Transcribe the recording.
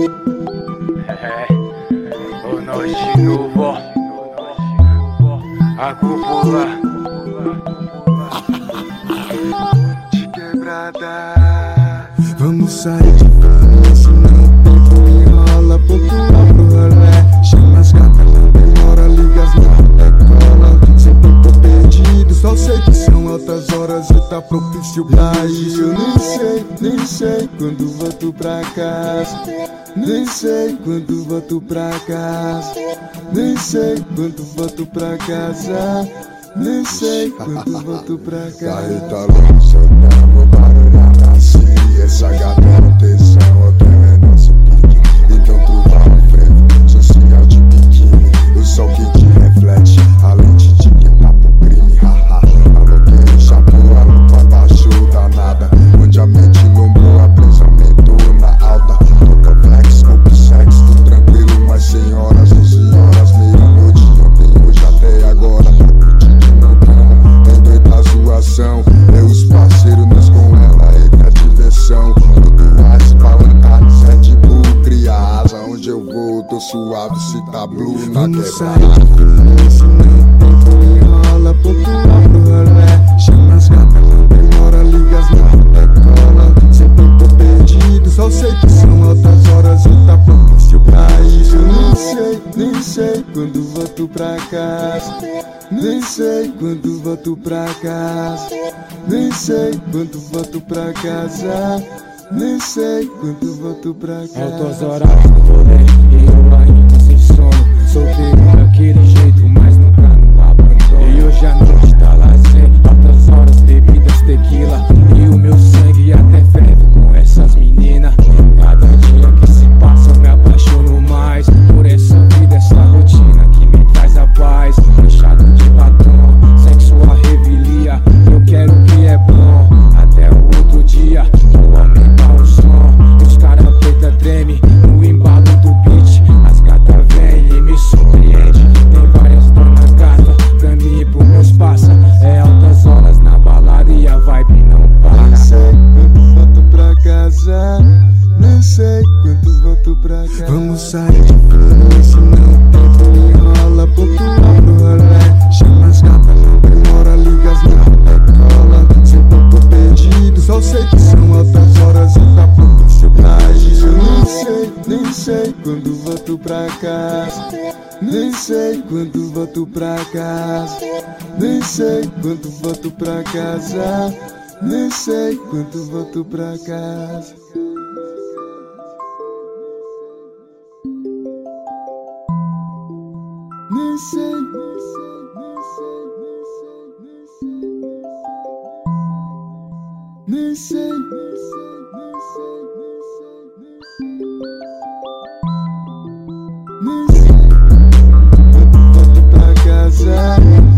O nós de novo, ó. A cúpula de quebrada. Vamos sair de fama, senão o tempo enrola. Pontual pro rolê, chama as gatas, não demora, liga as decola. Sempre tô perdido, só sei que são altas horas e tá propício pra isso. Eu nem sei quando volto pra casa. Nem sei quando volto pra casa. Nem sei quando volto pra casa. Nem sei quando volto pra casa. Carreta longa, soltando, vou barulhar na cia. Essa gata não tem tesão, eu tenho é nosso pique. Então tu vai ao frevo, social de biquíni. O sol que te reflete, a lente de quem tá pro crime. Haha, maloqueiro, chapou a lupa abaixo da nada. Onde a mente lombrou, a presa aumentou na alta. Toca flex, corpo sexo, tudo tranquilo, mas senhoras, 11 horas, meia-noite. Ontem, hoje até agora, tá curtindo, não como. Tem doida zoação, eu os parceiros, nós com ela, eita diversão. Tudo as palancadas, Red Bull, cria asa. Onde eu vou, tô suave, se tá blue na Vamos sair quebrada. de fama, senão o tempo enrola. Pontual pro rolê, chama as gatas, não demora, liga as decola. Sempre tô perdido, só sei que são altas horas e tá propício pra isso. Eu nem sei quando volto pra casa. Nem sei quando volto pra casa. Nem sei quando volto pra casa. Nem sei quando volto pra casa. Altas horas do rolê e eu ainda sem sono. Solteiro daquele jeito, mas nunca no abandono. E hoje a noite tá lazer. Altas horas, bebidas, tequila. E o meu sangue até ferve com essas meninas. Cada dia que se passa eu me apaixono mais por essa vida, essa rotina que me traz a paz. Manchado de batom, sexo a revelia. Eu quero o que é bom, até o outro dia. Vou aumentar o som e os cara preta treme no embalo do beat. As gatas vêm e me surpreende. Tem várias donas gata pra mim e pros meus passa. É altas horas na balada e a vibe não para. Nem sei quando volto pra casa. Nem sei quando volto pra casa. Vamos sair de fama, senão o tempo enrola. Pontual pro rolê, chama as gatas, não demora, liga as decola. Sempre tô perdido, só sei que são altas horas e tá propício pra isso. Eu nem sei quando volto pra casa. Nem sei quando volto pra casa. Nem sei quando volto pra casa. Nem sei quando volto pra casa. Nem sei, nem sei, nem sei, volto pra casa.